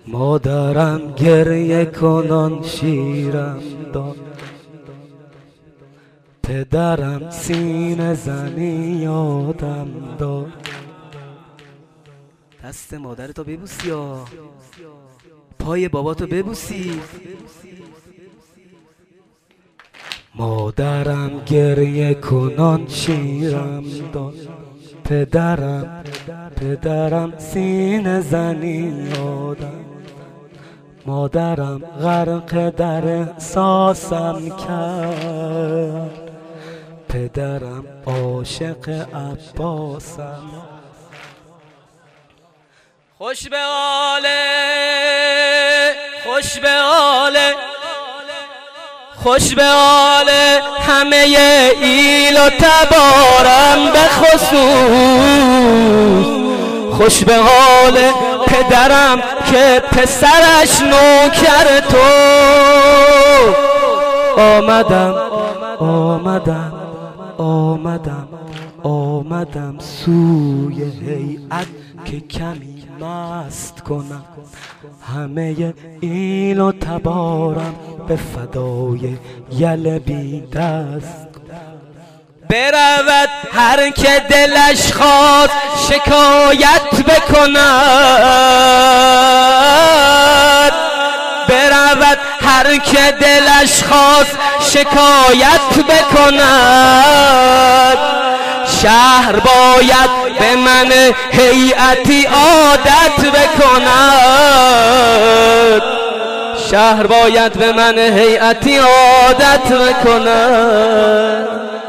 مادرم گریه کنان شیرم داد، پدرم سینه زنی یادم داد. دست مادرتو ببوسی یا پای باباتو ببوسی. مادرم گریه کنان شیرم داد، پدرم سینه زنی یادم. مادرم غرق در احساسم کرد، پدرم عاشق عباسم. خوش به حاله، خوش به حاله، خوش به حاله همه ایل و تبارم به خصوص. خوش به حال پدرم که پسرش نوکر تو. آمدم سوی هیئت که کمی مست کنم، همه ایل و تبارم به فدای یل بی دست. برود هر که دلش خواست شکایت بکند، برود هر که دلش خواست شکایت بکند. شهر باید به من هیئتی عادت بکند، شهر باید به من هیئتی عادت بکند.